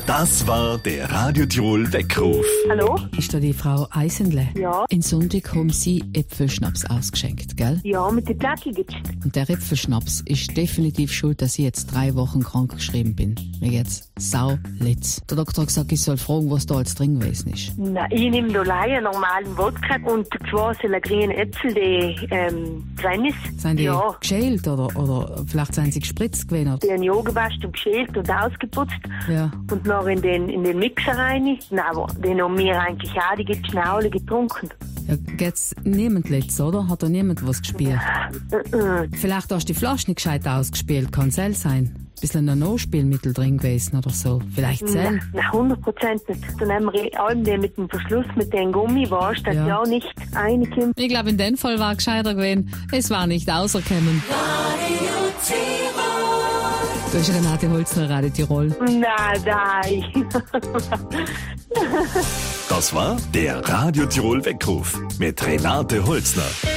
Das war der Radio Tirol Weckruf. Hallo? Ist da die Frau Eisenle? Ja. In Sonntag haben Sie Äpfelschnaps ausgeschenkt, gell? Ja, mit den Plättchen gibt's. Und der Äpfelschnaps ist definitiv schuld, dass ich jetzt 3 Wochen krank geschrieben bin. Mir geht's saulitz. Der Doktor hat gesagt, ich soll fragen, was da alles drin gewesen ist. Nein, ich nehme da einen normalen Wodka und zwei sind grüne Äpfel, die klein ist. Sind die Ja. geschält oder vielleicht sind sie gespritzt gewesen? Die haben ja gewaschen und geschält und ausgeputzt. Ja. Und noch in den Mixer rein. Nein, aber den haben wir eigentlich auch, die gibt's alle getrunken. Ja, geht's niemand letzt, oder? Hat da niemand was gespielt? Vielleicht hast du die Flasche nicht gescheit ausgespielt, kann es sein. Ein bisschen ein No-Spielmittel drin gewesen oder so. Vielleicht Zell. Nein, 100% nicht. Dann haben wir allem den mit dem Verschluss, mit dem Gummi, warst, dass ja auch nicht reinkommt. Ich glaube, in dem Fall war gescheiter gewesen. Es war nicht außerkommen. Du bist Renate Holzner, Radio Tirol. Nein. Das war der Radio Tirol Weckruf mit Renate Holzner.